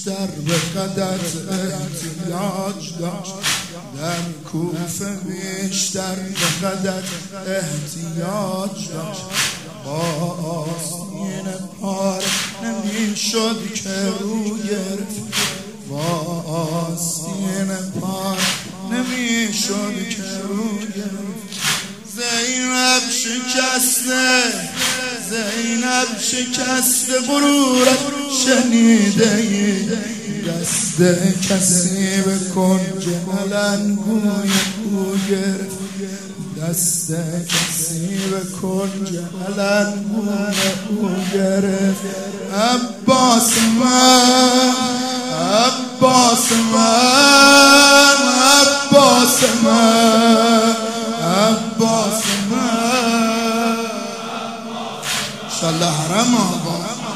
بیشتر به قدر احتیاج داشت، در کوفه بیشتر به قدر احتیاج داشت. با آستین پاره نمیشد که رو گرفت، با آستین پاره نمیشد که رو گرفت. زینب شکسته، زینب شکسته غرورت شنیده ای، دست کسی به کنج علنگوی او گرفت، دست کسی به کنج علنگوی او گرفت. عباس من، عباس من، عباس من، عباس من، انشاءالله حرم آقا.